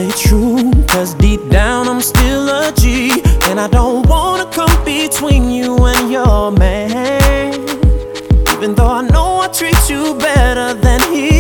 stay true, cause deep down I'm still a G. And I don't wanna come between you and your man, even though I know I treat you better than he